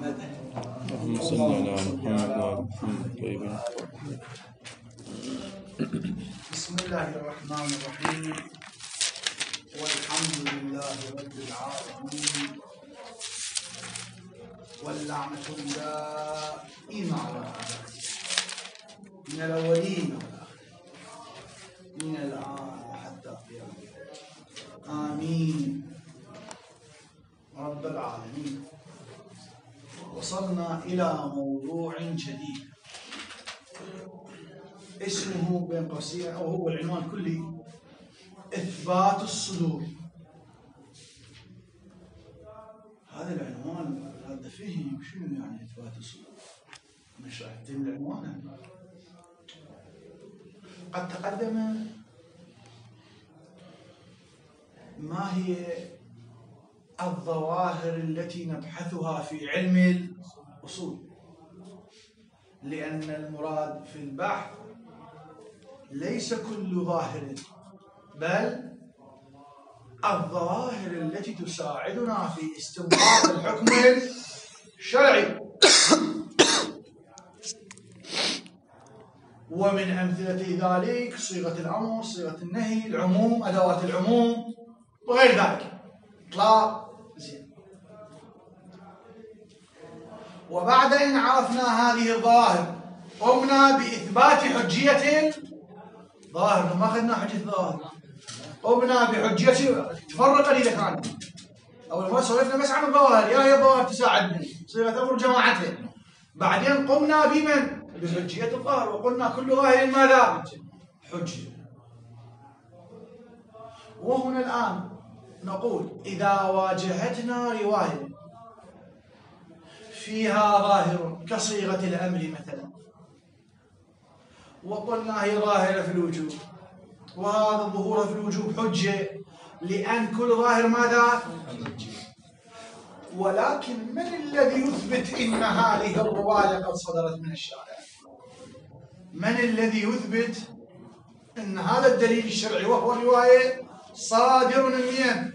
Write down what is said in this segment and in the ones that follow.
اللهم صل على محمد وعلى محمد طيبين. بسم الله الرحمن الرحيم، والحمد لله رب العالمين، واللعنة الدائمة على أعدائه من الأولين والآخرين من الآن حتى قيام آمين رب العالمين. وصلنا إلى موضوع جديد اسمه بين قوسين، أو هو العنوان كلي، إثبات الصدور. هذا العنوان هذا فيه شنو يعني إثبات الصدور؟ مش راح يتم العنوان. قد تقدم ما هي الظواهر التي نبحثها في علم الأصول، لأن المراد في البحث ليس كل ظاهر، بل الظواهر التي تساعدنا في استنباط الحكم الشرعي. ومن أمثلة ذلك صيغة الأمر، صيغة النهي، العموم، أدوات العموم وغير ذلك. إطلاق زين. وبعد أن عرفنا هذه الظواهر قمنا بإثبات حجية الظاهر. ما أخذنا حجية الظاهر، قمنا بحجية. تفرق لي كان أول ما سولفنا بس عن الظواهر، يا هي الظواهر تساعدني صيغة أمر جماعتين. بعدين قمنا بمن؟ بحجية الظاهر، وقلنا كل ظاهر ماذا؟ حجة. وهنا الآن نقول إذا واجهتنا رواية فيها ظاهر كصيغة الأمر مثلا، وقلنا هي ظاهرة في الوجوب، وهذا الظهور في الوجوب حجة، لأن كل ظاهر ماذا؟ ولكن من الذي يثبت إن هذه الرواية قد صدرت من الشارع؟ من الذي يثبت أن هذا الدليل الشرعي وهو الرواية صادر من مين؟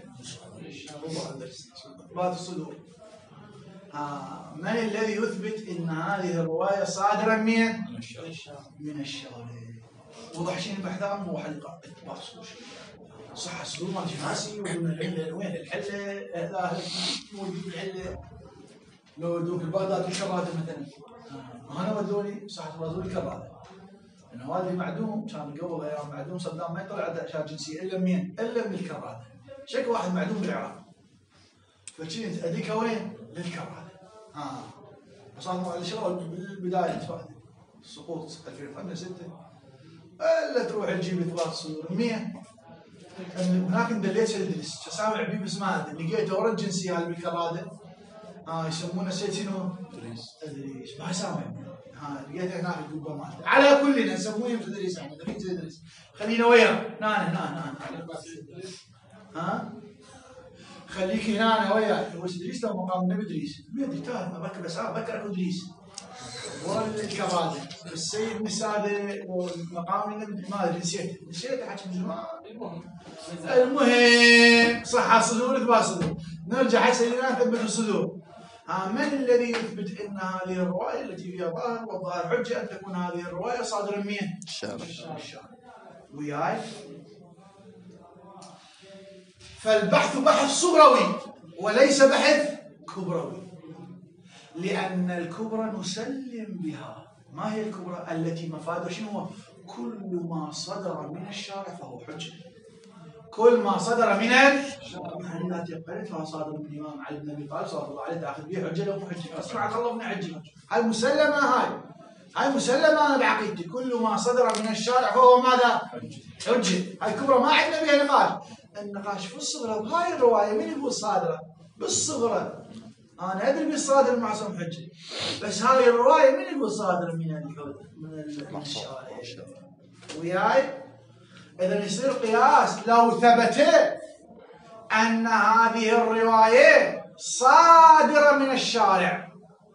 إثبات الصدور. من الذي يثبت أن هذه الرواية صادرة من الشارع؟ وضح شيء البحث عنه وحلقة إثبات الصدور. صح الصدور ما جناسي ودون العلة. وين الحلة؟ لا موجود العلة. لو دوك البغداد والكرادة مثلا، أنا ودوني صح ودوني الكرادة، إنه هذا معدوم كان قبل أيام معدوم. صدام ما يطلع أشياء جنسية إلا من الكرادة. شكل واحد معدوم بالعراق، فشيت أديك وين؟ للكرادة. وصار الشراء بالبداية السقوط 2005-6 إلا تروح تجيب إثبات الصدور 100. هناك دليت سيدريس سامع بيه باسمه، لقيته ورد جنسي هذا بالكرادة. يسمونه سيد شنو؟ تدريس. ما سامع. لقيته هناك القبه مالته. على كلنا نسمونه تدريس، يعني تدريس. خلينا وياه. هنا خليك هنا وياه. هو تدريس لو مقام النبي إدريس. بيدي تعرف ما بكر بس بكر إدريس. والكرادة السيد مساده ومقام النبي ما أدري نسيت حكي من زمان. المهم صح الصدور إثبات الصدور. نرجع سيدنا نثبت الصدور. من الذي يثبت أن هذه الرواية التي فيها ظاهر والظاهر حجة أن تكون هذه الرواية صادرة من الشارع؟ وياي. فالبحث بحث صغروي وليس بحث كبروي، لأن الكبرى نسلم بها. ما هي الكبرى؟ التي مفاده شنو هو؟ كل ما صدر من الشارع فهو حجة. كل ما صدر من الشارع التي قرأتها صادر من الإمام علي بن أبي طالب صلى الله عليه داخل به حجة لو حجة. اسمع الله بن حجة. هاي مسلمة. هاي مسلمة أنا بعقيدتي. كل ما صدر من الشارع فهو ماذا؟ حجة. هاي كبرى ما عندنا بها نقاش. النقاش في الصغرى بهاي الرواية من يقول صادرة؟ بالصغرى. أنا أدري بالصادر المعصوم حجة، بس هاي الرواية من يقول صادر من الشارع؟ وياي. إذا يصير قياس لو ثبت أن هذه الرواية صادرة من الشارع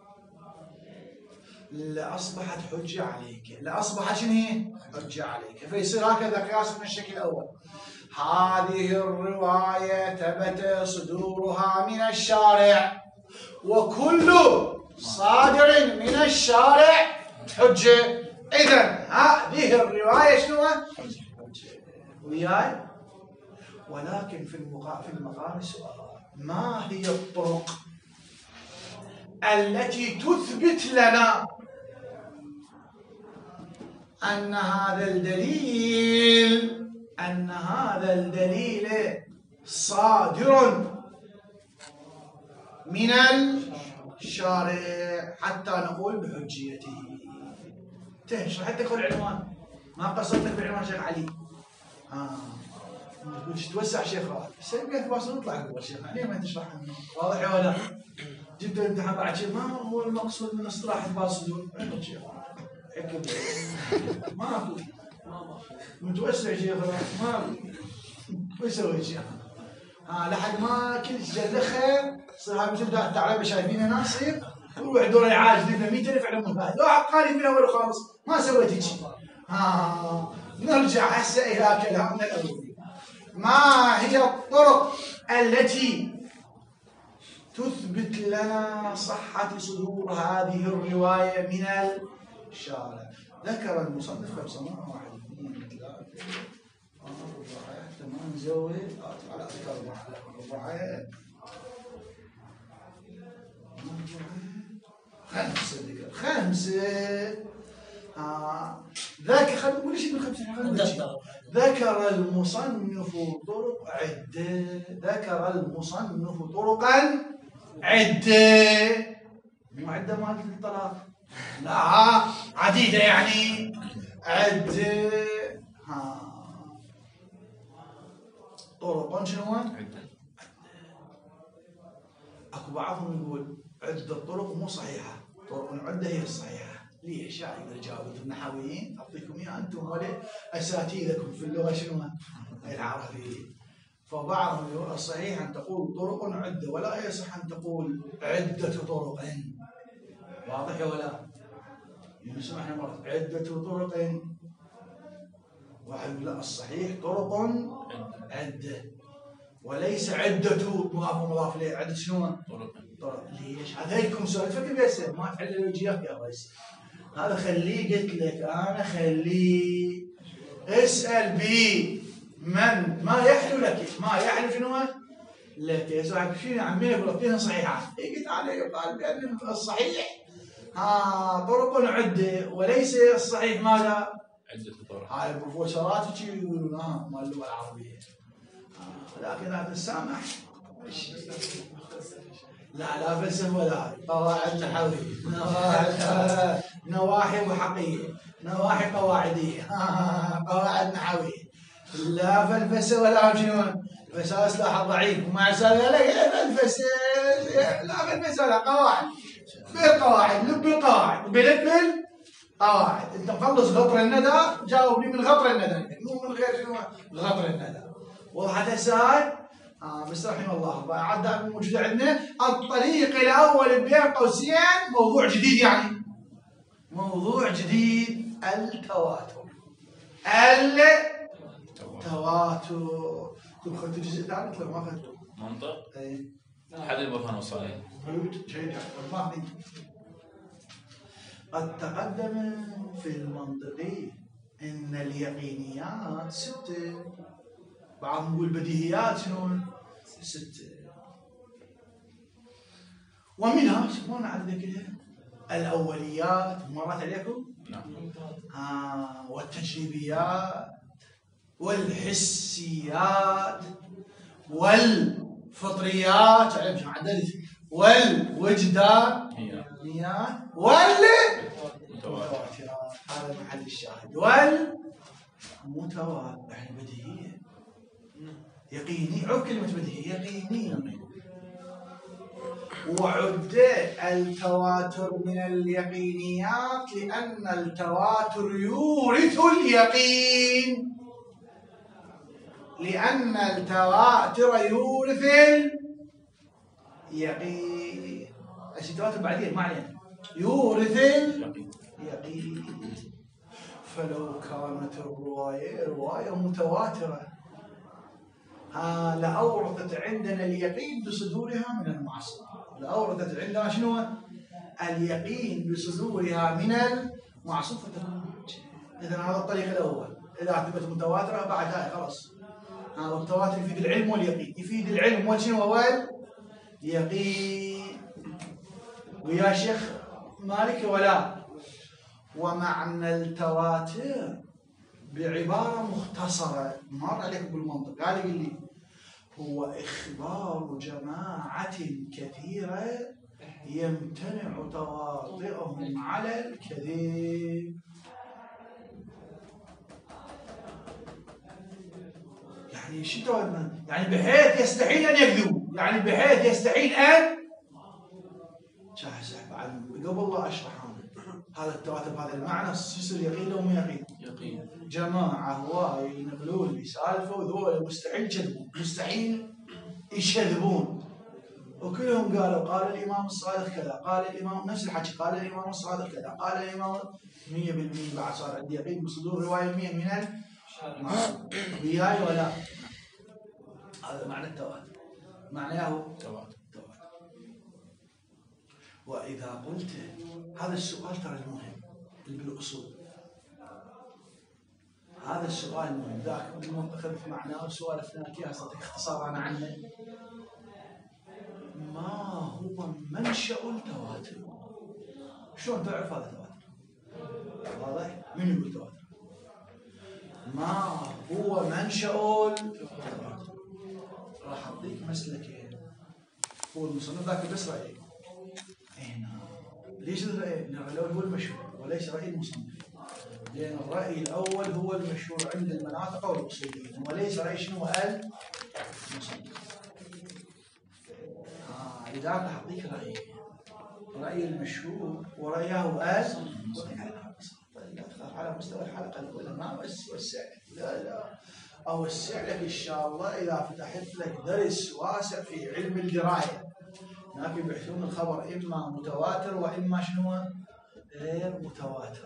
لأصبحت حجة عليك. لأصبحت شنو هي؟ حجة عليك. فيصير هكذا قياس من الشكل الأول. هذه الرواية ثبت صدورها من الشارع، وكل صادر من الشارع حجة. إذا هذه الرواية شنو؟ حجة. وياي؟ ولكن في المقام السؤال، ما هي الطرق التي تثبت لنا أن هذا الدليل صادر من الشارع حتى نقول بحجيته؟ تشرح حتى كل عنوان، ما قصرتك بالعنوان شيخ علي. توسع شيخ رائد سيبقى تواصل نطلع قبل شيخ علي ما تشرح عنه. واضح ولا؟ جبت الامتحان بعد شيء ما هو المقصود من استراحة باصدون عندك شيخ ما في متوسع شيخ رائد ما في يسوي شيخ لحد ما كل جلخه صار هاي مثل الثعلبه شايفينها ناس يصير وروح دور العاج دفنا 100,000 على مفاد واحد قال من اول خالص ما سويت هيك. نرجع هسه الى كلامنا الاول. ما هي الطرق التي تثبت لنا صحة صدور هذه الرواية من الشارع؟ ذكر المصنف 5 1 2 3 4 8 نزود على أذكر 4 5 ذاك خلينا نقول شيء من 5. ذكر المصنف طرق عدة. ذكر المصنف طرقا عدة. مو عدة مالت الطلاق، لا عديدة يعني عدة. طرق شنو؟ عدة. اكو بعضهم يقول عدة طرق مو صحيحة، طرق عدة هي الصحيحة. ليش؟ يقدر يجاوب النحويين اعطيكم اياه انتم ولا اساتذتكم في اللغة شنو؟ العربية. فبعضهم يقول الصحيح ان تقول طرق عدة ولا يصح ان تقول عدة طرق. واضح ولا؟ نسمع مرات عدة طرق، واحد يقول لا الصحيح طرق عدة وليس عدة مضاف إليه. عدة شنو؟ طرق. ليش؟ هذا يكون سؤال فكر بيسأل ما تحل الوجيهات يا ريس. هذا خليه قلت لك أنا خليه اسأل بي من ما يحلو لك ما يحلو شنو؟ لك يا سؤال شنو عمي يقول اثنين صحيحة. قلت عليه قال بأن الصحيح طرق عدة وليس الصحيح ماذا؟ عدة طرق. هاي البروفيسورات يقولون مال اللغة العربية. لكن هذا السامح لا فلسفة ولا قواعد نحوية نواحي وحقية نواحي قواعدية قواعد نحوية لا فلسفة ولا شنو الفلسفة سلاح ضعيف ومع سالة لا الفلسفة لا فلسفة ولا قواعد بالقواعد لب القواعد بلب القواعد. انت مخلص غطر الندى جاوبني من غطر الندى مو من غير شنو غطر الندى. وضحت هسه بس رحمه الله عاد موجود عندنا الطريق الاول بين قوسين موضوع جديد يعني موضوع جديد التواتر. كنت اخذت الجزء الثالث لو ما اخذته منطق اي حد البرهان وصلين جيد يعني قد تقدم في المنطقي ان اليقينيات 6 بعضهم يقول بديهيات شنو 6 ومنها شو نعرف كذا الاوليات مرت عليكم؟ نعم. والتجريبيات والحسيات والفطريات والوجدانيات والمتواترات. هذا محل الشاهد. والمتواتر يعني بديهية يقيني. عد كلمة بديهية يقيني. وعد التواتر من اليقينيات لأن التواتر يورث اليقين. لأن التواتر يورث اليقين. التواتر بعدين ما علينا يورث اليقين. فلو كانت رواية متواترة لأورثت عندنا اليقين بصدورها من المعصية. لأورثت عندنا شنو؟ اليقين بصدورها من المعصوم فتكون حجة. إذا هذا الطريق الأول، إذا اعتبرت متواترة بعدها خلاص. والتواتر يفيد العلم واليقين، يفيد العلم وشنو هو اليقين. ويا شيخ مالك ولا ومعنى التواتر بعبارة مختصرة مر عليك بالمنطق، قال لي هو إخبار جماعة كثيرة يمتنع تواطئهم على الكذب. يعني شو يعني بحيث يستحيل أن يكذبوا، يعني بحيث يستحيل أن قبل لا أشرح هذا التواتر بهذا المعنى يصير يقين أو مو يقين؟ يقين. جماعة هواي ينقلون لي سالفة وذول مستحيل يكذبون، مستحيل يكذبون، وكلهم قال الإمام الصادق كذا، قال الإمام نفس الحكي، قال الإمام الصادق كذا، قال الإمام 100% بعد صار عندي يقين بصدور رواية 100 من المعصوم. وياي ولا؟ هذا معنى التواتر، معناه تواتر. وإذا قلت هذا السؤال ترى المهم بالأصول، هذا السؤال مهم، ذاك بالمنطق معناه سوالفنا كيف اختصارا عنه. ما هو منشأ التواتر؟ شلون تعرف هذا التواتر؟ واضح؟ من يقول تواتر؟ ما هو منشأ التواتر؟ راح أعطيك مسلكين، هو المصنف ذاك بس رأيك. هنا ليش الرأي؟ لأن الأول هو المشهور وليس رأي المصنف، لأن الرأي الأول هو المشهور عند المناطق والأصوليين وليس رأي شنو المصنف. لذلك أعطيك رأي المشهور ورأيه على مستوى الحلقة الأولى ما أوسع لا أوسع لك إن شاء الله إذا فتحت لك درس واسع في علم الدراية. هناك يبحثون الخبر إما متواتر وإما شنو غير متواتر،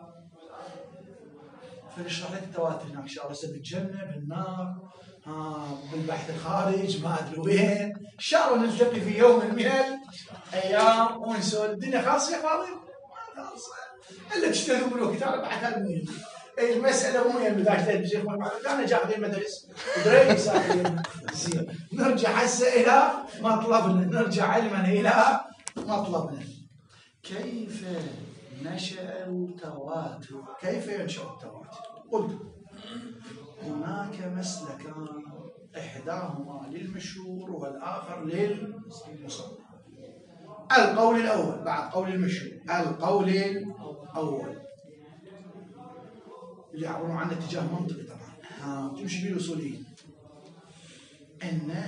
فنشرح لك التواتر هناك إن شاء الله، بالجنة بالنار بالبحث الخارج ما أدري وين. إن شاء الله نلتقي في يوم من الأيام ونسولف. الدنيا خاصة يا فاضل؟ ما خاصة إلا تشتغلوا بالوقت. أنا بعد هذا المهم المسألة مو يعني بداية الشيخ محمد أنا جاء المدرسة ودريس زين. نرجع هسه إلى مطلبنا، نرجع علما إلى مطلبنا. كيف نشأ التواتر؟ كيف ينشأ التواتر؟ قلت هناك مسلكان، إحداهما للمشهور والآخر للمصنف. القول الأول بعد قول المشهور، القول الأول اللي يعبرون عنه اتجاه منطقي طبعا تمشي به الأصوليين، أن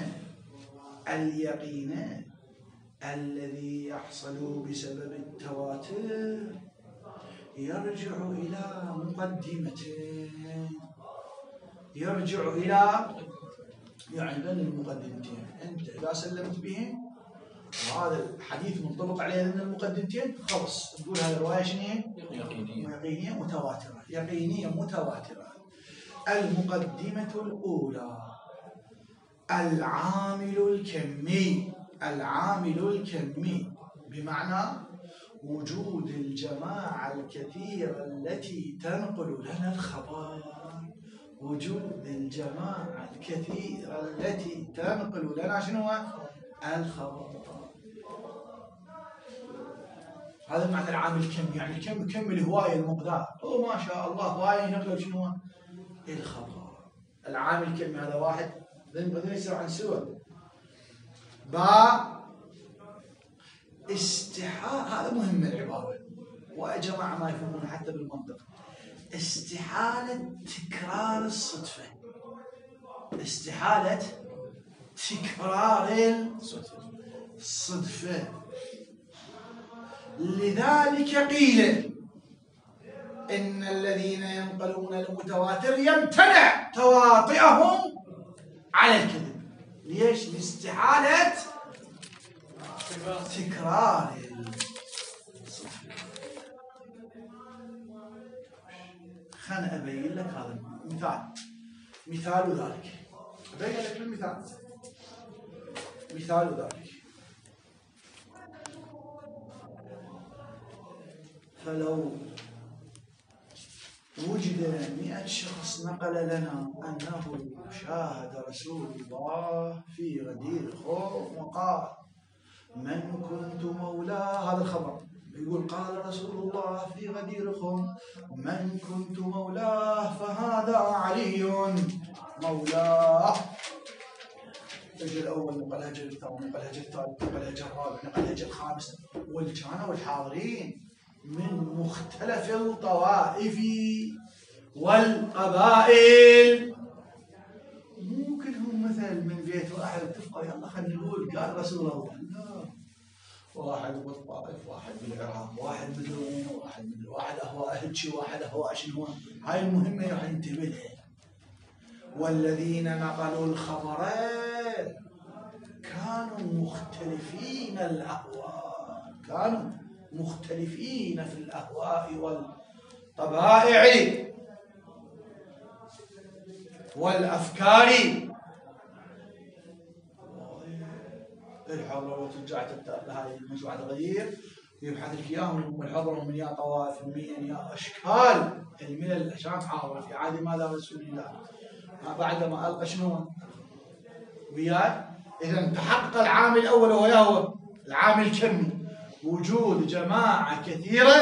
اليقين الذي يحصل بسبب التواتر يرجع إلى مقدمتين، يرجع إلى يعني بين المقدمتين. أنت إذا سلمت بهم وهذا الحديث منطبق عليه من المقدمتين خلص تقول هذه الرواية شنو هي؟ يقينية متواترة. يقينية متواترة. المقدمة الأولى العامل الكمي. العامل الكمي بمعنى وجود الجماعة الكثيرة التي تنقل لنا الخبر. وجود الجماعة الكثيرة التي تنقل لنا شنو الخبر. هذا معنى العامل الكمي، يعني كم الهواية المقدار. ما شاء الله هواية ينقل شنو الخبر. العامل الكمي هذا واحد بدنا يصير عن سوى هذا مهم العبارة، وجماعة ما يفهمون حتى بالمنطق. استحالة تكرار الصدفة، استحالة تكرار الصدفة. لذلك قيل إن الذين ينقلون المتواتر يمتنع تواطئهم على الكذب. ليش؟ لاستحالة تكرار الصدفة. خلنا أبين لك هذا مثال ذلك. أبين لك المثال. مثال ذلك فلو وجد 100 شخص نقل لنا أنه شاهد رسول الله في غدير خم وقال من كنت مولاه، هذا الخبر يقول قال رسول الله في غدير خم من كنت مولاه فهذا علي مولاه. اجى الاول نقلها اجى الثاني نقلها اجى الثالث نقلها اجى الرابع نقلها اجى الخامس، وكانوا الحاضرين من مختلف الطوائف والقبائل. مو كلهم مثل من بيت واحد اتفقوا يلا خلينا نقول قال رسول الله، لا، واحد بالطائف واحد بالعراق واحد مدري وين واحد مدري واحد اهواء هيجي واحد اهواء شنو. هاي المهمه راح ننتبه لها. والذين نقلوا الخبر كانوا مختلفين الأهواء، كانوا مختلفين في الأهواء والطبائع والأفكار. الحضرة وترجع هاي مجموعة غدير يبحث لك اياهم والحضرة من يا طوائف من يا اشكال الملل عشان حاضر في عهد ماذا رسول الله بعدما القى شنو وياي. اذا تحقق العامل الاول وهو العامل الكمي، وجود جماعه كثيره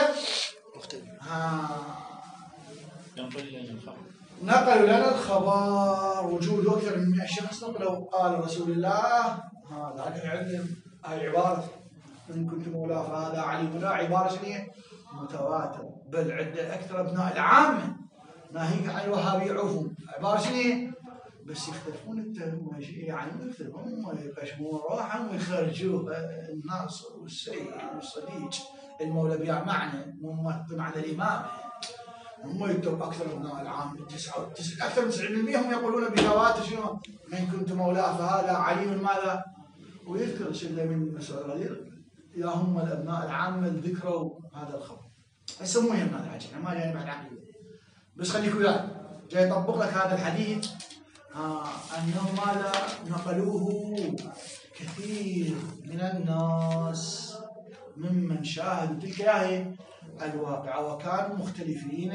نقلوا لنا الخبر، وجود اكثر من 100 شخص نقلوا قال رسول الله هذا يعلم. هاي عباره ان كنت مولاه فهذا علي ولا عباره شنو متواتر، بل عده اكثر ابناء العامه ناهيك عن الوهابيه عوفهم عباره شنو بس يختلفون التهم يعني مو يختلفون، هم يقشمون روحهم ويخرجوا الناس والسيد والصديق المولى بها معنى مو بمعنى الامامه. هم يترك اكثر ابناء العام اكثر من 90% هم يقولون بتواتر شنو من كنت مولاه فهذا علي ماذا، ويذكر شله من مسعود غدير يا هم الابناء العامه اللي ذكروا هذا الخبر. هسه مو يهم هذا الحكي ما جاي بعد عقيده، بس خليك وياي جاي يطبق لك هذا الحديث أنهم ماذا نقلوه كثير من الناس ممن شاهدوا تلك الواقعة وكانوا مختلفين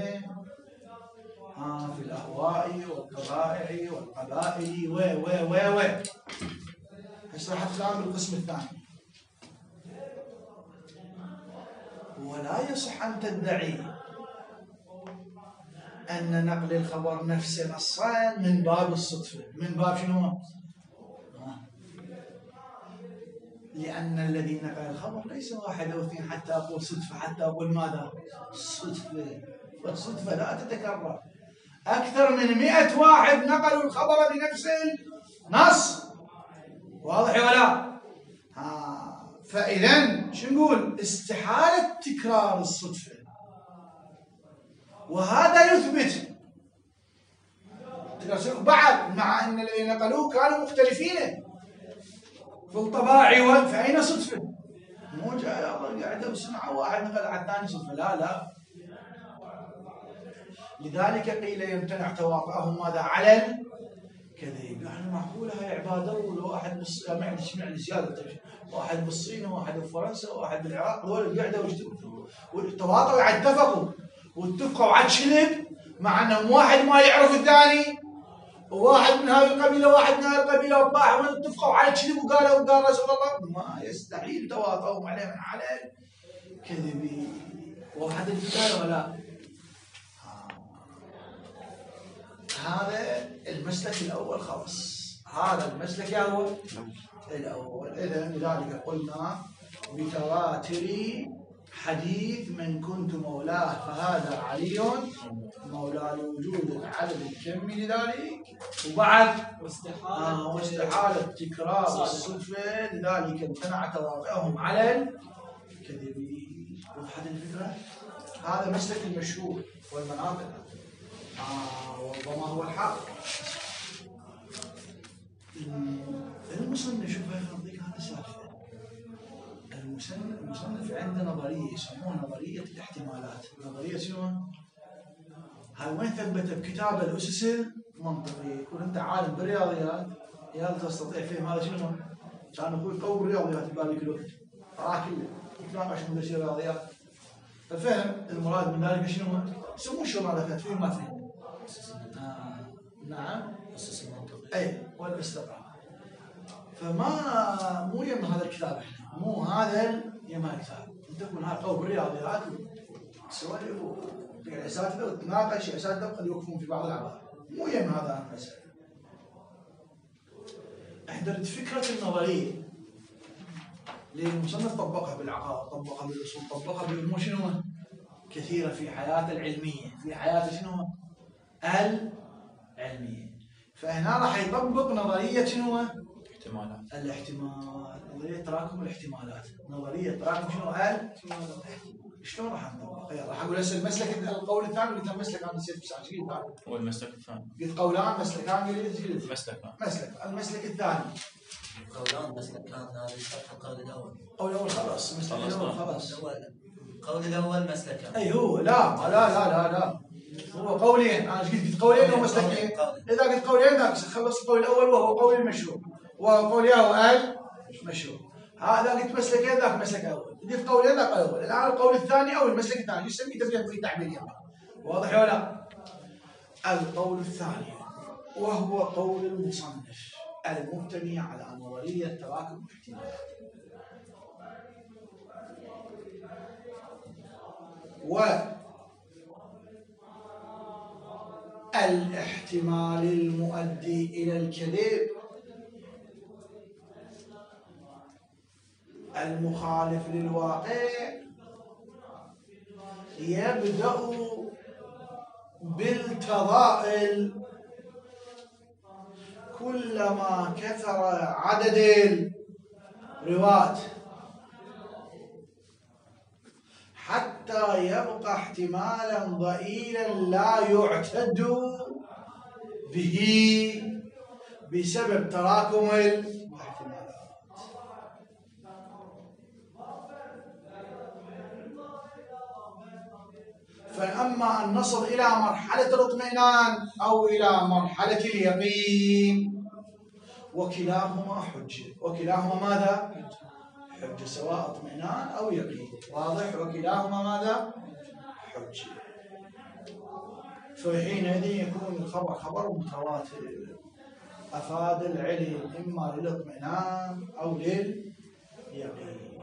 في الأهواء والطبائع والقبائل و هسه راح أتكلم بالقسم الثاني. ولا يصح أن تدعي أن نقل الخبر نفسه نصا من باب الصدفة، من باب شنو؟ لأن الذي نقل الخبر ليس واحد أو اثنين حتى أقول صدفة، حتى أقول ماذا؟ صدفة، والصدفة لا تتكرر. أكثر من 100 واحد نقلوا الخبر بنفس النص، واضح ولا؟ فإذا شو نقول؟ استحالة تكرار الصدفة، وهذا يثبت بعد مع أن الذين نقلوه كانوا مختلفين في الطباع فأين صدفة؟ مو جاي قاعدة وسمع واحد نقل على الثاني صدفة، لا. لذلك قيل يمتنع تواطؤهم ماذا على الكذب. يعني معقولة هاي عبادة ولو واحد يعني زيادة واحد بالصين وواحد بفرنسا وواحد بالعراق دول قاعدة وتواطؤوا اتفقوا واتفقوا على الشلب مع انهم واحد ما يعرف الثاني وواحد من هذه القبيله وواحد من هذه القبيله وطاحوا اتفقوا على الشلب وقالوا وقال رسول الله ما يستحيل تواطؤهم عليه على الكذب. واحد الفكره ولا هذا المسلك الاول خلاص، هذا المسلك هو الاول. اذا لذلك قلنا بتواتر حديث من كنت مولاه فهذا علي مولاه لوجود العدد الكمي لذلك، وبعد واستحالة تكرار الصدفة لذلك امتنع تواطؤهم على الكذب. وضحت الفكرة؟ هذا مسلك المشهور والمناطق وربما هو الحق. المصنف شوف يعطيك هذا السالفة. المصنف عنده نظرية يسمونها نظرية الاحتمالات. نظرية شنو؟ هاي وين ثبتها؟ بكتاب الأسس المنطقية. يكون أنت عالم بالرياضيات يا تستطيع فهم هذا شنو؟ كان أقول قوي بالرياضيات يبالك الوقت. كله تتناقش مدرسي الرياضيات ففهم المراد من ذلك شنو؟ سمو شو ما ذكرت فيه ما فهم. نعم. اي والاستقامة. فما مو يم هذا الكتاب احنا، مو هذا يم هذا الكتاب. تكون هذا قول بالرياضيات وسوالف الاساتذه وتناقش اساتذه قد يوقفون في بعض العبارات. مو يم هذا المسألة. احضرت فكرة النظرية للمصنف طبقها بالعقائد، طبقها بالاصول، طبقها بامور شنو كثيرة في حياته العلمية، في حياته شنو العلمية. فهنا راح يطبق نظرية شنو؟ احتمالات. الاحتمال، نظرية تراكم الاحتمالات، نظرية تراكم شنو؟ الاحتمال. شلون راح نطبقها؟ راح اقول هسه المسلك القول الثاني قلت المسلك انا نسيت بس ايش قلت؟ هو المسلك الثاني. قلت قولان مسلكان قلت مسلك. المسلك الثاني. قولان مسلكان هذا الشرح القول الاول. القول الاول خلاص، المسلك الاول خلاص. القول الاول مسلكان. اي هو لا هو قولين، انا قلت قولين ومسلكين. اذا قلت قولين ذاك خلص القول الاول وهو قول المشهور، وقول ياهو المشهور. هذا قلت مسلكين ذاك مسلك اول، قلت قولين ذاك الاول. الان القول الثاني او المسلك الثاني يسمي تبين في تعبير واضح ولا لا؟ القول الثاني وهو قول المصنف المبتني على نظرية تراكم الاحتمالات. والاحتمال المؤدي إلى الكذب المخالف للواقع يبدأ بالتضائل كلما كثر عدد الرواة حتى يبقى احتمالا ضئيلا لا يعتد به بسبب تراكم الاحتمالات. فأما أن نصل إلى مرحلة الاطمئنان أو إلى مرحلة اليقين وكلاهما حجة، وكلاهما ماذا؟ حجة، سواء اطمئنان أو يقين، واضح؟ وكلاهما ماذا؟ حجة. فحينئذ يكون الخبر خبر متواتر أفاد العلم إما للاطمئنان أو لليقين.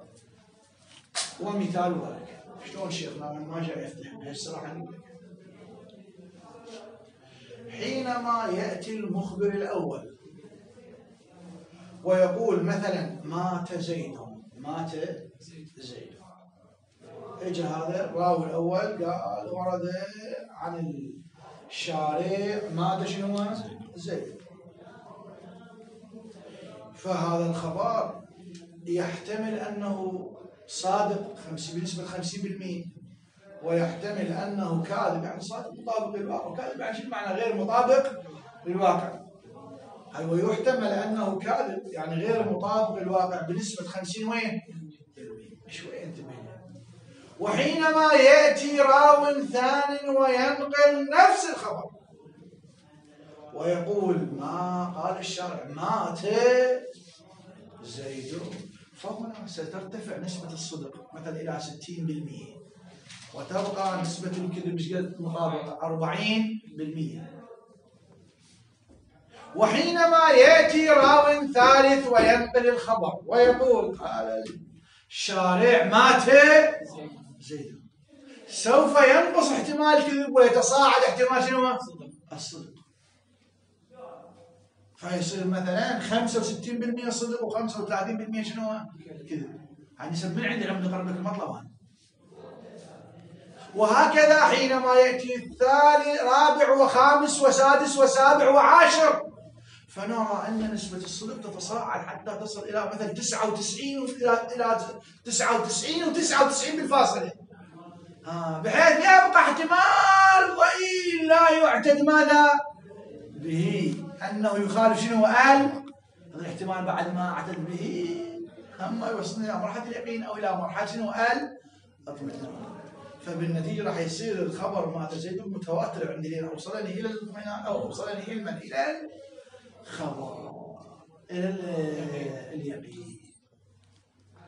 ومثال ذلك شلون شيخنا ما جاء يفتح هسه راح نقول لك. حينما يأتي المخبر الأول ويقول مثلا مات زيد، مات زيد، اجى هذا الراوي الأول قال ورد عن الشارع مات شنو؟ زيد. فهذا الخبر يحتمل أنه صادق بنسبة 50%، ويحتمل أنه كاذب يعني صادق مطابق للواقع، وكاذب يعني شو معنى غير مطابق للواقع؟ ويحتمل أنه كاذب يعني غير مطابق للواقع بنسبة 50 وين؟ شوي انتبه. وحينما يأتي راو ثاني وينقل نفس الخبر ويقول ما قال الشارع مات زيد، فهنا سترتفع نسبة الصدق مثلا إلى 60%، وتبقى نسبة الكذب مش قد مطابقة 40%. وحينما يأتي راو ثالث وينقل الخبر ويقول قال الشارع مات زيد، سوف ينقص احتمال الكذب ويتصاعد احتمال شنو؟ الصدق. فيصير مثلا 65% صدق و35% شنو؟ كذب. يعني نسب من عندي لما نقرب لك المطلب. وهكذا حينما يأتي الثالث رابع وخامس وسادس وسابع وعاشر، فنرى أن نسبة الصدق تتصاعد حتى تصل إلى مثلا 99 إلى 99 و99 بالفاصلة، بحيث يبقى احتمال ضئيل لا يعتد ماذا به أنه يخالف شنو؟ هذا الاحتمال بعد ما اعتد به أما يوصلنا إلى مرحلة اليقين أو إلى مرحلة شنو؟ الاطمئنان. فبالنتيجة راح يصير الخبر مات زيد متواتر عندي لين أوصلني إلى الاطمئنان أو أوصلني علما إلى الخبر إلى اليقين.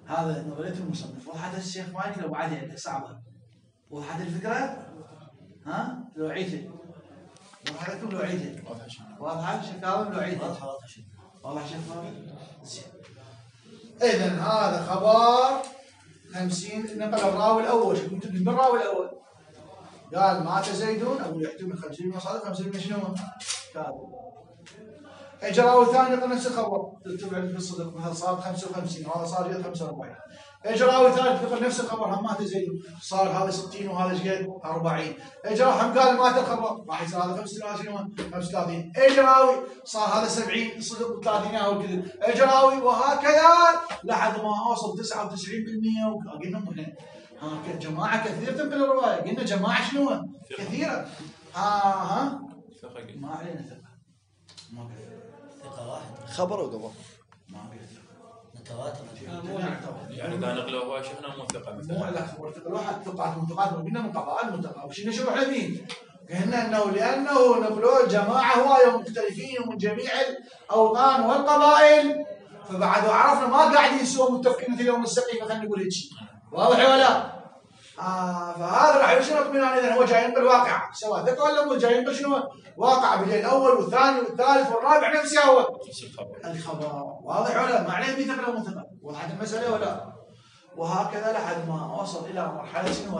هذا نظرية المصنف. وضحت الشيخ مالك لو عاد عندك صعبة؟ وضحت الفكرة؟ ها؟ لو عيتها وضحت لكم لو عيتها؟ واضحة شيخ كاظم لو عيتها؟ واضح شيخ مالك؟ زين. إذا هذا خبر 50 نقل الراوي الأول. شو كنت من الراوي الأول؟ قال مات زيدون أقول يحتمل 50% صادق 50% شنو؟ كاذب. اجى راوي ثاني نقل نفس الخبر تتبع في الصدق مثلا صار 55 وهذا صار 45. اجى راوي ثالث نقل نفس الخبر هم مات زيدون صار هذا 60 وهذا ايش قد 40. اجى هم قال مات الخبر راح يصير هذا 35 35. اجى راوي صار هذا 70 صدق و30 او كذب. اجى راوي وهكذا لحد ما اوصل 99%. وقلنا احنا جماعه كثير تنقل الروايه. قلنا جماعه شنو؟ كثيره. ها ما علينا ثقه. ما قلنا ثقة واحد خبر وقبر ما قلنا متواتر. يعني اذا نقله هو شيخنا مو ثقه مثلا. مو لا خبر ثقه واحد ثقات منتقات قلنا من قضاء المنتقى. وش نشوف احنا مين؟ قلنا انه لانه نقلوا جماعه هوايه مختلفين من جميع الاوطان والقبائل فبعد عرفنا ما قاعدين يسووا متفقين مثل يوم السقيفه. خلينا نقول هيك واضح ولا؟ فهذا راح يصير اطمئنان اذا هو جاي ينقل واقع سواء ثقه ولا مو جاي ينقل شنو؟ واقع بدين الاول والثاني والثالث والرابع نفسه هو الخبر. واضح ولا؟ ما عليه بثقه ولا منثقه. وضحت المساله ولا؟ وهكذا لحد ما وصل الى مرحله شنو؟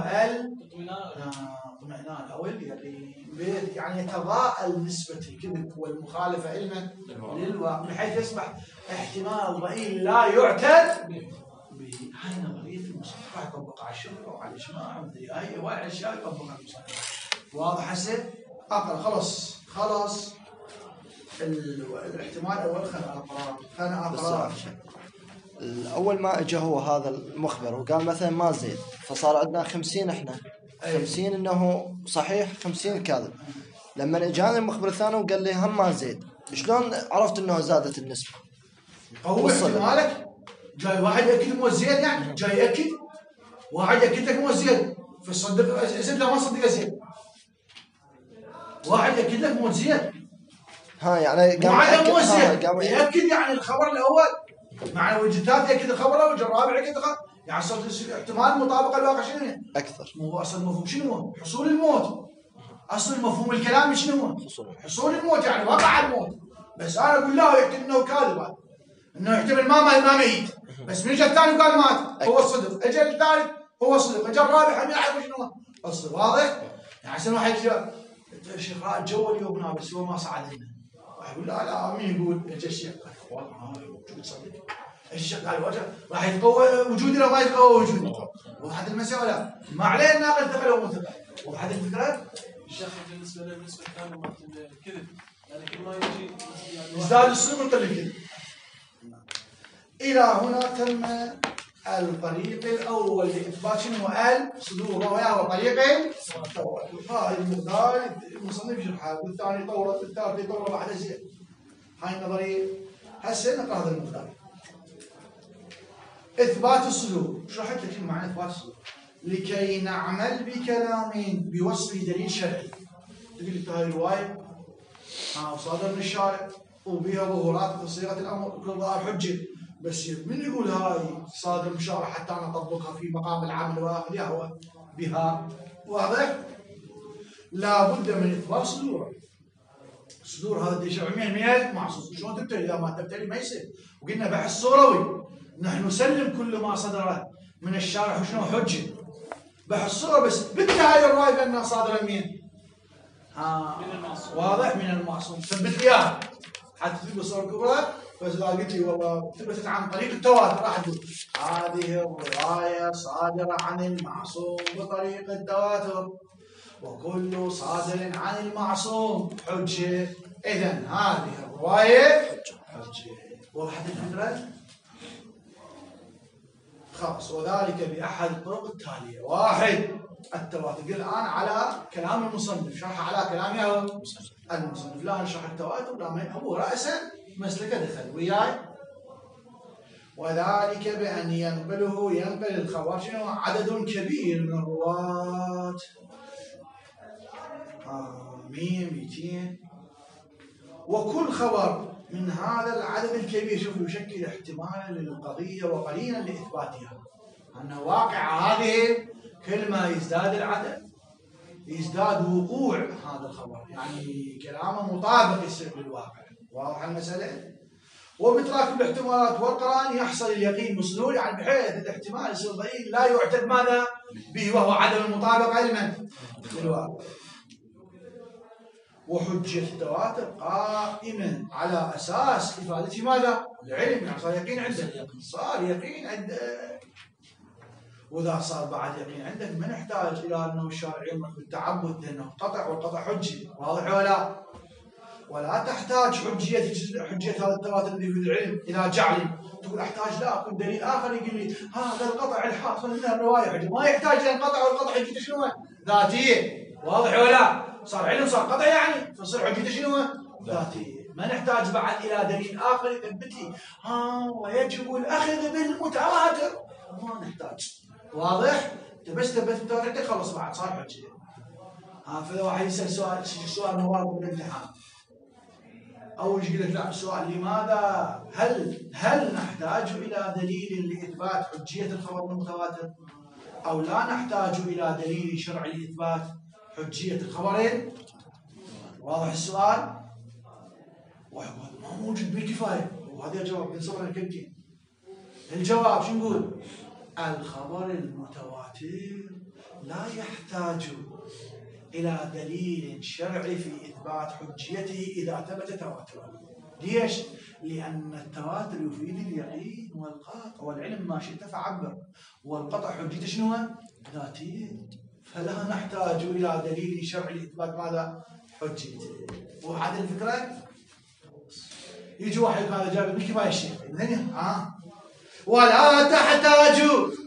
الاطمئنان او اللي يعني يتضاءل نسبه الكذب والمخالفه للواقع بحيث يصبح احتمال ضئيل لا يعتد به. هاي نظريه المصنف راح يطبق على الشرطه وعلى الاجماع ومدري اي واحد اشياء يطبق على المصنف. واضح هسه؟ اقرا خلص الاحتمال الاول. خلنا اقرا الأول ما إجا هو هذا المخبر وقال مثلا ما زيد فصار عندنا 50 إحنا 50 إنه صحيح 50 كاذب. لما إجانا المخبر الثاني وقال لي هم ما زيد شلون عرفت إنه زادت النسبة؟ هو احتمالك جاي واحد يأكد مو زيد يعني جاي يأكد واحد يأكد لك مو زيد في الصدق زيد لا ما صدق زيد واحد يأكد لك مو زيد. ها يعني قام مو زيد يأكد يعني الخبر الأول مع وجهات يأكد الخبر الأول الرابع يأكد الخبر يعني صار احتمال مطابقة الواقع شنو أكثر. مو أصل المفهوم شنو؟ حصول الموت. أصل المفهوم الكلامي شنو؟ حصول الموت يعني وقع الموت. بس أنا أقول له يحتمل إنه كاذب انه يحتمل ما ميت بس من اجى الثاني وقال مات هو الصدق. اجى الثالث هو الصدق. اجى الرابع هم يعرفوا شنو الصدق. واضح؟ يعني عشان واحد الشيخ رائد جو اليوم هنا بس هو ما صعد لنا. واحد يقول لا مين يقول؟ اجى الشيخ قال والله ما موجود صدق. الشيخ قال راح يتقوى وجودي لو ما يتقوى وجودي. وضحت المسألة؟ ما عليه الناقل ثقل او مثقل. وضحت الفكرة؟ الشيخ بالنسبه الثانيه مالت الكذب يعني كل ما يجي يعني يزداد الصدق ويقل الكذب. إلى هنا تم الطريق الأول لإثبات شنو صدور رواية وطريق هاي المقدار المصنف يشرحها والثاني طورت والثالث يطور بعد زين. هاي النظرية هسه نقرأ هذا المقدار. إثبات الصدور. شرحت لك معنى إثبات الصدور لكي نعمل بكلام بوصف دليل شرعي. تقول لي هاي الرواية صادر من الشارع وبها ظهورات في صيغة الأمر كل ظاهر حجة. بس من يقول هاي صادر من الشارع حتى نطبقها في مقام العمل واخذها هو بها. واضح؟ لا بد من إثبات صدور. صدور هذا الشيء علميا معصوم. شلون تبتلي؟ إذا ما تبتلي ما يصير. وقلنا بحث صوروي نحن نسلم كل ما صدر من الشارع وشنو حجة. بحث صورة بس بدها هاي الرواية بأنها صادرة من واضح من المعصوم. ثبت لي اياها حتى تثبت صورة كبرى. بس إذا قلت لي والله ثبتت عن طريق التواتر راح تقول هذه الرواية صادرة عن المعصوم بطريق التواتر وكل صادر عن المعصوم حجة. إذن هذه الرواية حجة. وضحت الفكرة؟ خلاص. وذلك بأحد الطرق التالية. واحد التواتر. الآن على كلام المصنف شرح على كلام المصنف لا نشرح التواتر لا هو رأسا مسلكه دخل وياي. وذلك بأن ينقل الخبر عدد كبير من الرواة 100 200 وكل خبر من هذا العدد الكبير شوف يشكل احتمالا للقضية وقليلا لإثباتها، أن واقع هذه كل ما يزداد العدد يزداد وقوع هذا الخبر، يعني كلامه مطابق يصير للواقع. واضح المسألة؟ وبتراكم الاحتمالات والقرائن يحصل اليقين بسهولة، يعني بحيث الاحتمال يصير ضئيل لا يعتد ماذا به، وهو عدم المطابقة للواقع. وحجة التواتر قائمة على أساس إفادة ماذا؟ العلم، يعني صار يقين عندك، صار يقين عندك. وإذا صار بعد يقين عندك ما نحتاج إلى أنه الشارع يأمرك بالتعبد لأنه قطع، والقطع حجة. واضح ولا؟ ولا تحتاج حجية هذا التواتر الذي في العلم إلى جعل تقول أحتاج لا أكون دليل آخر يقول لي هذا القطع الحاصل من الرواية حجة. ما يحتاج إلى القطع، والقطع حجته شنو؟ ذاتية. واضح ولا؟ صار علم صار قطع، يعني فصير حجته شنو؟ ذاتية. ما نحتاج بعد إلى دليل آخر يثبت لي ويجب الأخذ بالمتواتر، ما نحتاج. واضح؟ بس ثبت التواتر خلص بعد صار حجة. فإذا واحد يسأل سؤال موارد بالامتحان أول شيء قلت لا السؤال لماذا هل نحتاج إلى دليل لإثبات حجية الخبر المتواتر أو لا نحتاج إلى دليل شرعي لإثبات حجية الخبرين؟ واضح السؤال؟ ما موجود بالكفاية، وهذا الجواب بنصبر الكلمتين. الجواب شو نقول؟ الخبر المتواتر لا يحتاج إلى دليل شرعي في إثبات حجيته إذا ثبت تواترا. ليش؟ لأن التواتر يفيد اليقين والقطع، والعلم ما شئت فعبر، والقطع حجته شنو؟ ذاتية، فلا نحتاج إلى دليل شرعي لإثبات ماذا؟ حجيته. وهذه الفكرة يجي واحد هذا جاب بالكفاية الشيخ ولا تحتاج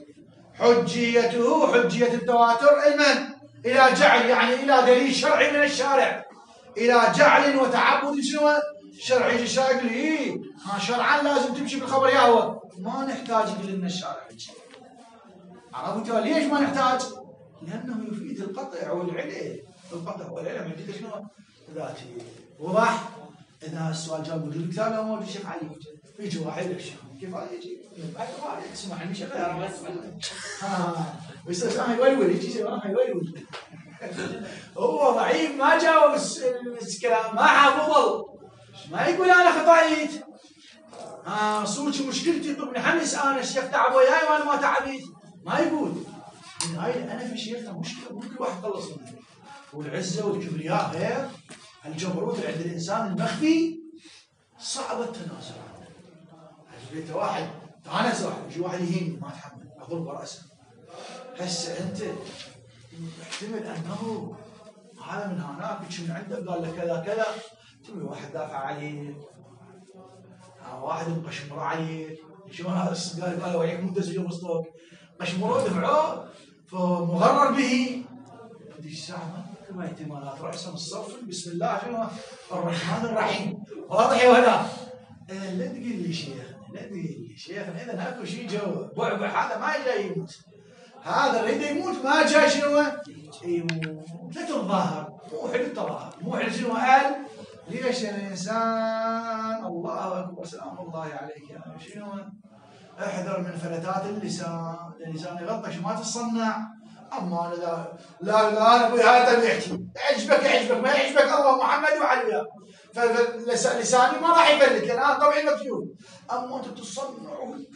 حجية التواتر علما إلى جعل، يعني إلى دليل شرعي من الشارع، إلى جعل وتعبد شنو؟ شرعي. الشارع يقول لي شرعا لازم تمشي بالخبر يا هو، ما نحتاج يقول لنا الشارع حجي. عرفت ليش ما نحتاج؟ لأنه يفيد القطع والعلم. القطع والعلم حجته شنو؟ ذاتي. وضح؟ إذا السؤال جاوب موجود بالكتاب أو موجود الشيخ علي، يجي واحد لك شيخ كيف هذا يجي؟ اسمح لي شيخ بس يولول يجي يولول هو ضعيف ما جاوب الكلام، ما حافظه، ما يقول انا خطأيت صوتي مشكلتي ضمن حمس انا الشيخ تعب وياي وانا ما تعبيت، ما يقول من هاي انا في شيخنا مشكله مو كل واحد خلص منها. والعزه والكبرياء غير، الجبروت اللي عند الانسان المخفي صعب التنازل. بيت واحد تعنس واحد يجي واحد يهيني ما اتحمل اضرب راسه. هسه انت محتمل انه هذا من هناك من عنده قال له كذا كذا، تبي واحد دافع عليك، واحد مقشمر عليك، شلون هذا قال وياك مو دز يوم صدق قشمروه دفعوه فمغرر به. هذه الساعه ما احتمالات راسا الصف بسم الله شنو الرحمن الرحيم. واضح ولا؟ لا تقول لي شيخ، لا تقول لي شيخ، اذا اكو شيء جو بعبع هذا ما جاي يموت، هذا اللي يموت ما جاي شنو؟ يموت. لا تتظاهر، مو حلو التظاهر، مو حلو شنو قال؟ ليش الانسان الله اكبر سلام الله عليك يا شنو؟ احذر من فلتات اللسان، اللسان يغطش ما تتصنع. اما انا لا انا ابوي هذا يحكي يعجبك ما يعجبك الله محمد وعلي، فلساني ما راح يفلت لان انا طبعي مكتوب. اما انت تصنع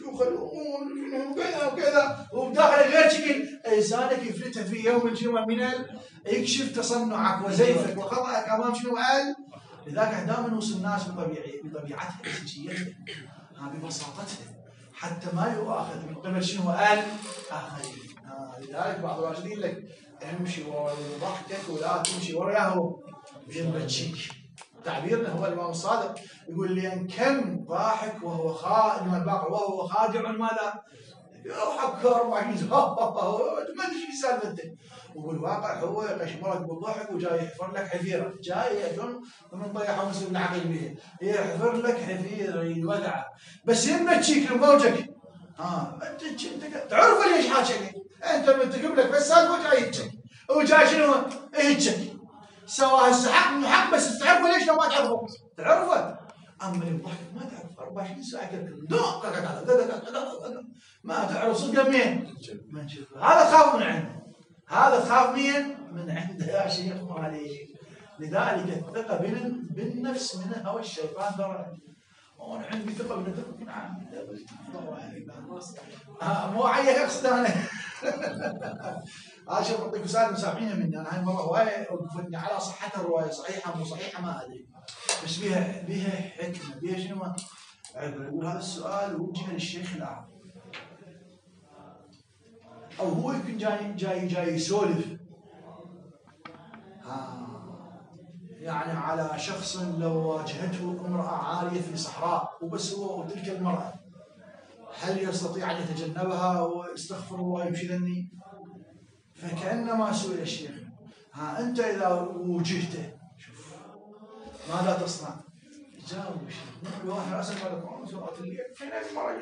وخلون كذا وكذا وبداخل غير شكل لسانك يفلتها في يوم الجمعه من يكشف تصنعك وزيفك وخطأك امام شنو قال. لذلك دائما نوصي الناس بطبيعتها بسجيتها ببساطتها حتى ما يؤاخذ من قبل شنو قال اخرين. لذلك بعض الراشدين لك امشي ورا ضحكك ولا تمشي وراها بجنبك. تعبيرنا هو الامام الصادق يقول لان كم ضاحك وهو وهو خادع ماذا؟ يضحك 4 ما ادري ايش سالفته. والواقع هو قشمرك بالضحك وجاي يحفر لك حفيره، جاي من طيحه مسلم العقل به يحفر لك حفيره يودعك بس يمشيك لموجك. انت تعرف ليش حاجك؟ انت منتقب لك بس سالفه جاي يتشك وجاي شنو؟ يتشك سواء استحق من حق بس استحق ليش لو ما تعرفه؟ تعرفه اما اللي ضحك ما تعرف 24 ساعه كذا ما تعرف صدق من شوف هذا تخاف من عنده، هذا تخاف من عنده يا شيخ مالي. لذلك الثقه بالنفس من هوى الشيطان ترى. وانا عندي ثقه بالنفس. نعم مو عيك اقصد انا. شوف اعطيك مثال مسامحين مني انا. هاي المره هوايه وقفتني على صحتها الروايه صحيحه مو صحيحه ما ادري، بس بيها حكمه بيها شنو عبره. يقول هذا السؤال وجه للشيخ الاعظم، او هو يكون جاي يسولف يعني على شخص لو واجهته امراه عاريه في صحراء وبس هو وتلك المراه، هل يستطيع ان يتجنبها ويستغفر الله ويمشي ذني؟ فكانما سئل الشيخ انت اذا وجهته شوف ماذا تصنع؟ جاوب الشيخ. الواحد اسال ماذا تصنع؟ فين المراه؟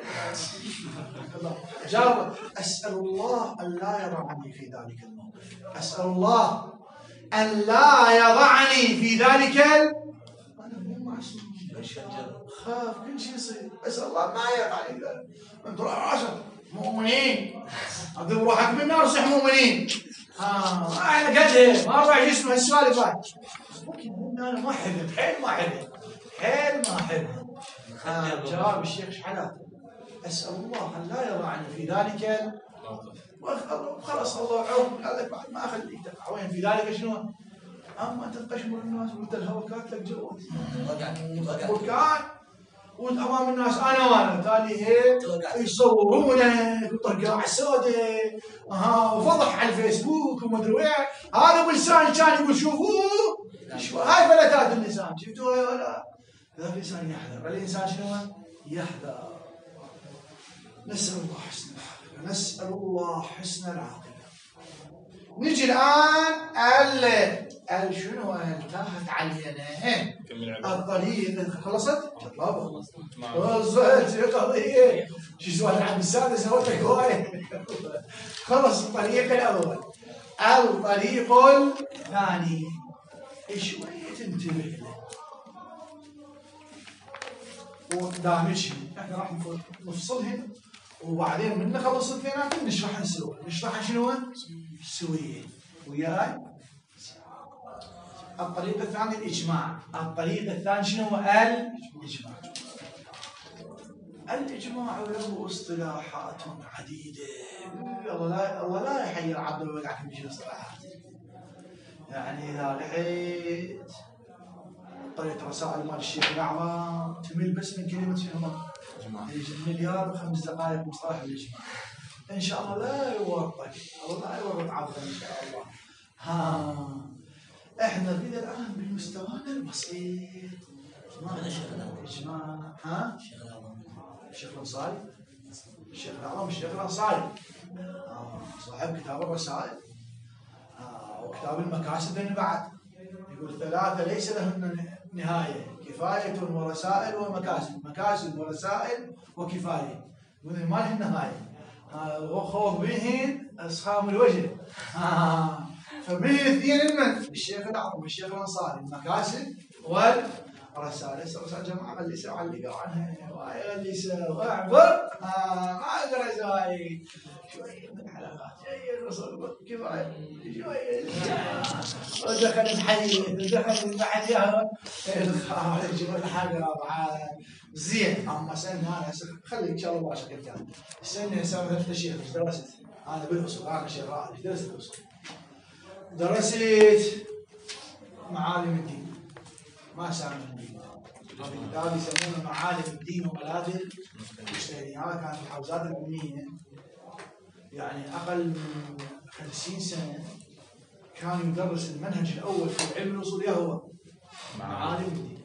جاوب اسال الله ان لا يضعني في ذلك الموقف، اسال الله ان لا يضعني في ذلك انا مو معصوم، خاف كل شيء يصير، اسال الله ما يضعني ذلك. انت راشد مؤمنين اضرب روحك من النار صح مؤمنين. احنا قد ما راح يسمع السؤال بعد. ممكن انا ما احبه حيل ما احبه. جواب الشيخ شحالاته اسال الله ان لا يضعني في ذلك خلاص الله عون قال لك بعد ما اخليك وين في ذلك شنو؟ اما انت تقشمر الناس وانت الهوى كاتلك جوات وكان وانت امام الناس انا تالي هيك يصورونك وطرقاع سوداء وفضح على الفيسبوك وما ادري وين. هذا بلسان كان يقول شوفوا هاي فلتات اللسان شفتوها ولا؟ ذا الانسان يحذر. الانسان شنو؟ يحذر. نسال الله حسن العاقبه، نسال الله حسن العاقبه. نجي الان شنو انتهت علينا الطريق خلصت؟ وصلت قضيه شو سؤال العام السادس سويتك هوايه. خلص الطريق الاول. الطريق الثاني شويه تنتبه له ودامجهم. احنا راح نفصلهم وبعدين من نخلص الاثنين نشرح نسوي نشرح شنو سويه وياي. الطريقة الثانية الإجماع. الطريقة الثانية شنو؟ الإجماع. الإجماع له اصطلاحات عديدة. الله لا يحير عبد ويقعك بشي اصطلاحات. يعني إذا لحيت طريقة رسائل مال الشيخ الأعظم تمل بس من كلمة شنو؟ مليار و5 دقائق مصطلح الإجماع. إن شاء الله لا يورطك، الله لا يورط عبد إن شاء الله. احنا بنا الان بمستوانا البسيط. من الشيخ الأعظم؟ اجماع الشيخ الانصاري. الشيخ الأعظم الشيخ الانصاري صاحب كتاب الرسائل وكتاب المكاسب من بعد. يقول 3 ليس لهن نهايه، كفايه ورسائل ومكاسب، مكاسب ورسائل وكفايه. يقول ما لهن نهايه. خوف بهن اصحاب الوجه. فمن الاثنين الشيخ الأعظم والشيخ الأنصاري المكاسب والرسائل. الرسائل جماعة غلسة وعلقوا عنها غلسة واعبر ما أقدر أزايد شوية من الحلقات شوية الرسول كفاية شوية ودخل الحديث ودخل بعدها الخارج والحاجة بعد زين. أما سنة أنا خلي إن شاء الله ما شكل كان السنة سنة 3 شيخ درست أنا بالأصول. أنا شيخ رائع درست الأصول. درست معالم الدين ما سامع الدين. كتاب يسمونه معالم الدين وملاذ المجتهدين. هذا كانت الحوزات العلمية يعني أقل من 50 سنة كان يدرس المنهج الأول في علم الأصول هو معالم الدين.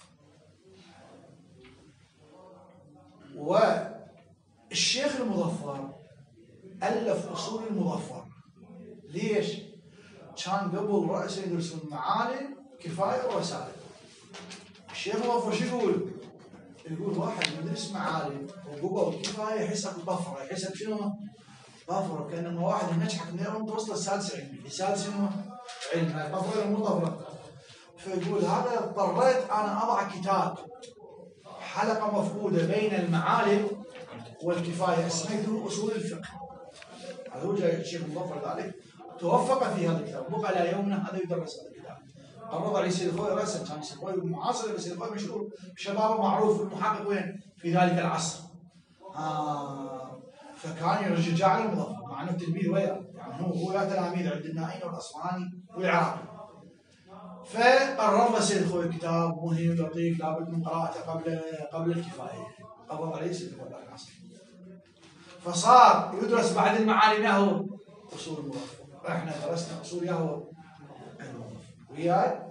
والشيخ المظفر ألف أصول المظفر. ليش؟ كان قبل رأسه يدرسون معالم كفاية ورسائل. الشيخ المظفر شو يقول؟ يقول واحد يدرس معالم وقبل كفاية يحسب طفرة. يحسب شنو؟ طفرة. كأنما واحد ينجحك من يوم توصل السادس علمي. السادس شنو؟ علم. طفرة مو طفرة. فيقول هذا اضطريت أنا أضع كتاب حلقة مفقودة بين المعالم والكفاية اسميته أصول الفقه. هذا هو جاي الشيخ مظفر ذلك توفق في هذا الكتاب، بقى لا يومنا هذا يدرس هذا الكتاب. الرضا علي سيد الخوي رسم، كان سيد الخوي معاصر، بس سيد الخوي مشهور شبابه معروف المحقق وين في ذلك العصر. فكان يرجع له المظفر مع انه تلميذ وياه، يعني هو يا تلاميذ عبد النائي والاصفهاني والعراقي. فقرر سيد الخوي كتاب مهم لطيف لابد من قراءته قبل الكفايه. الرضا علي سيد الخوي ذاك العصر. فصار يدرس بعد المعالم يهو اصول المظفر. احنا درسنا اصول يهو وياي.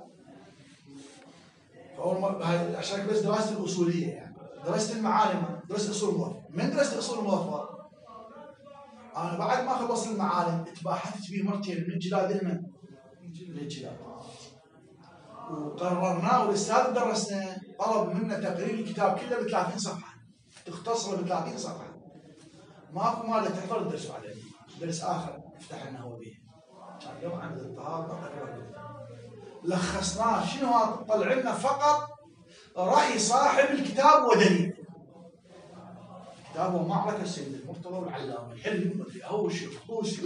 فاول مره هاي اشارك بس دراسه الاصوليه، يعني درست المعالم، درست اصول المظفر. من درست اصول المظفر انا بعد ما خلصت المعالم تباحثت به مرتين من الجلاد للجلاد، وقررنا والاستاذ درسنا طلب منا تقرير الكتاب كله ب 30 صفحه، تختصره ب 30 صفحه. ماكو مال تحضر الدرس بعدين، درس اخر فتحنا هو به كان يوم عند الطهاره لخصناه. شنو هذا؟ طلع لنا فقط راي صاحب الكتاب ودليل. الكتاب هو معركه السيد المرتضى والعلامه الحلم هو الشيخ طوسي.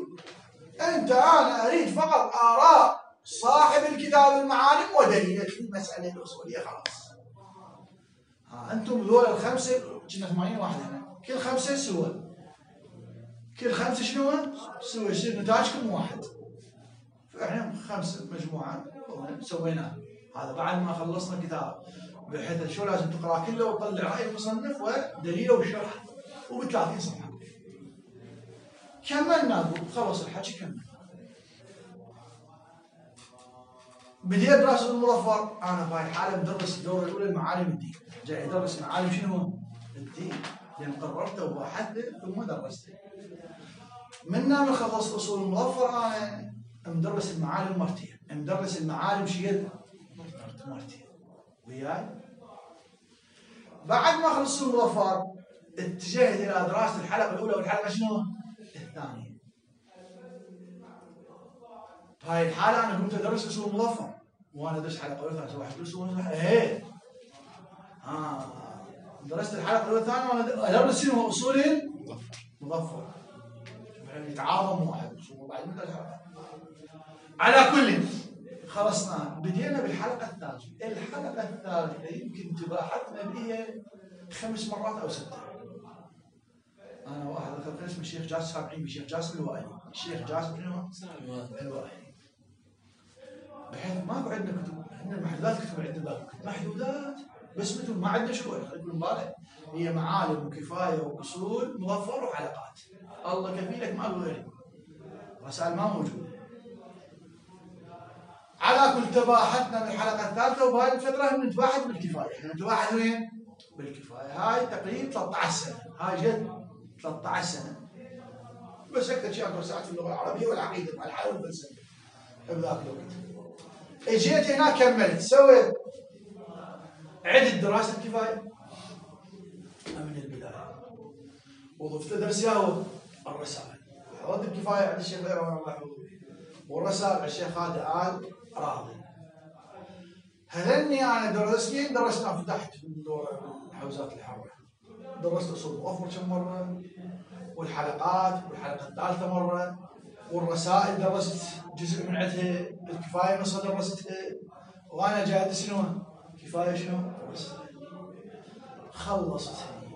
انا اريد فقط اراء صاحب الكتاب المعالم ودليل المساله الاصوليه خلاص. انتم ذول الخمسه كنا 80 واحد هنا، كل خمسه سوى، كل خمسه شنو؟ سوى، يصير نتاجكم واحد. فاحنا خمسه مجموعه سويناه. هذا بعد ما خلصنا الكتاب، بحيث شو لازم تقرا كله وتطلع راي المصنف ودليله وشرح وب 30 صفحه. كملنا خلص الحكي كمل. بديت دراسه المظفر. انا في هاي الحاله مدرس الدوره الاولى المعالم الدين، جاي ادرس معالم شنو؟ الدين، لان قررته وبحثته ثم درسته. من خلصت اصول المظفر انا مدرس المعالم مرتين، مدرس المعالم شيء مرتين وياي. بعد ما خلصت المظفر اتجهت الى دراسه الحلقه الاولى والحلقه شنو؟ الثانيه. هاي الحاله انا كنت ادرس اصول المظفر وانا ادرس حلقه اولى ثانيه. واحد اصول ايه درست الحلقه الاولى والثانيه وانا ادرس شنو؟ اصول المظفر. يتعاظم واحد بعد من على كل خلصنا. بدينا بالحلقه الثالثه. الحلقه الثالثه يمكن تباحثنا بها 5 مرات او 6. انا واحد اخذت اسم الشيخ جاسم سابعين بالشيخ جاسم الوائلي، الشيخ جاسم الوائلي، بحيث ماكو عندنا كتب، عندنا المحدودات كتب عندنا محدودات بس مثل ما عندنا شغل يكون مبالغ. هي معالم وكفايه واصول مظفر وحلقات. الله كفيلك ما له غيره. رسائل ما موجوده. على كل تباحثنا بالحلقه الثالثه، وبهذه الفتره نتباحث بالكفايه. احنا نتباحث وين؟ بالكفايه. هاي تقريبا 13 سنه، هاي جد 13 سنه. بس اكثر شيء اقرا ساعات في اللغه العربيه والعقيده مع الحياه والفلسفه بذاك الوقت. اجيت هنا كملت، سويت عدت دراسه الكفايه من البدايه، وضفت درس ياهو الرسائل. حضرت الكفايه عند الشيخ غيره الله يحفظه، والرسائل على الشيخ هذا آل راضي. هذني انا درسني درسنا فتحت الحوزات الحره. درست اصول المظفر كم مره، والحلقه الثالثه مره، والرسائل درست جزء من عندها، الكفايه نصها درستها، وانا جاي ادرس شنو؟ كفايه شنو؟ خلصت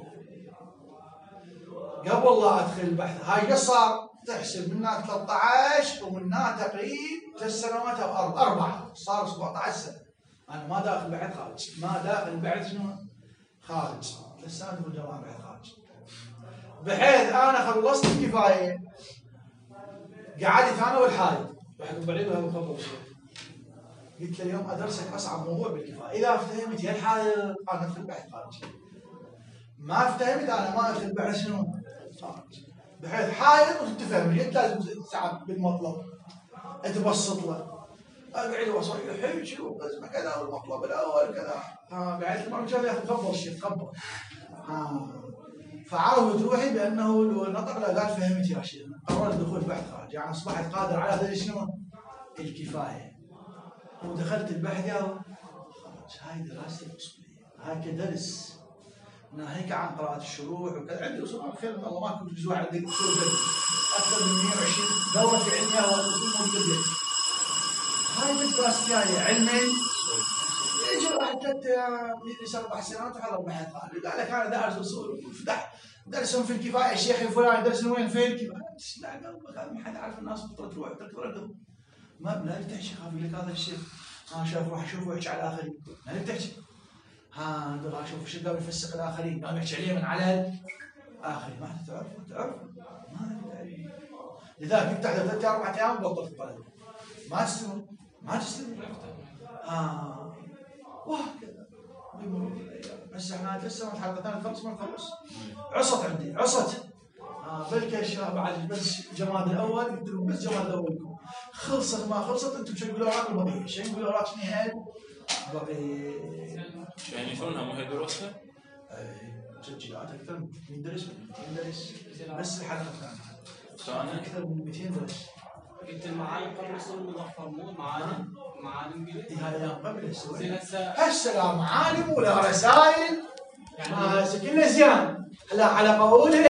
قبل لا ادخل البحث. هاي قد صار تحسب منها 13 ومنها تقريبا 3 سنوات او 4، صار 17 سنه. انا ما داخل بحث خارج، ما داخل بحث شنو؟ خارج. 3 سنوات من الجامعه بحث خارج. بحيث انا خلصت الكفايه، قعدت انا والحايد واحد بعيد وهذا مخبر الشيخ، قلت له اليوم ادرسك اصعب موضوع بالكفايه. اذا افتهمت يا الحايد انا ادخل بحث خارج، ما افتهمت انا ما ادخل بحث شنو؟ خارج. بحيث حايد وتفهم انت لازم تساعد بالمطلب تبسط له. اقعد واصيح الحين شنو لازم كذا والمطلب الاول كذا. بعد المره الجايه ياخذ خبر الشيخ خبر. فعرفت روحي بانه لو نطق لا قال فهمت يا شيخ. قررت دخول بحث خارج، يعني اصبحت قادر على هذا شنو؟ الكفايه. ودخلت البحث يا خارج. هاي دراستي الاصوليه، هاي كدرس ناهيك عن قراءة الشروح وكذا. عندي اصول خير الله ما كنت جزوع عندي اصول اكثر من 120 دورة في علمها والاصول موجودة. هاي بالدراسة جاية علمي يجي واحد يدرس 4 سنوات وحضر بحث قال لك انا دارس اصول وفتح درسهم في الكفايه الشيخ الفلاني درس وين في الكفايه. لا قلبك هذا ما حد عارف الناس تروح تقرا ما لا تحكي خاف لك هذا الشيء شاف روح اشوفه ويحكي على الاخرين لا تحكي دول اشوف شو قام يفسق الاخرين قام يحكي عليه من على الاخرين ما تعرف ما تدري. لذلك يفتح 3 4 ايام بطل في الطلب ما تستمر وهكذا بيمروا الايام. هسه احنا 3 سنوات حلقه ثانيه تخلص ما نخلص. عصت عندي بلكي الشباب بعد بس جماد الاول قلت لهم بس جماد الاول خلصت ما خلصت انتم شو تقولوا راك البقيه شو تقولوا راك نهايه بقيه يعني شلونها مو هي دروسها؟ تسجيلات اكثر من 200 درس بس الحلقه الثانيه اكثر من 200 درس. قلت المعالم قبل اصول المظفر مو معالم قلت هاي ايام قبل هسه لا معالم ولا رسائل يعني كلنا زيان. هلا على قولها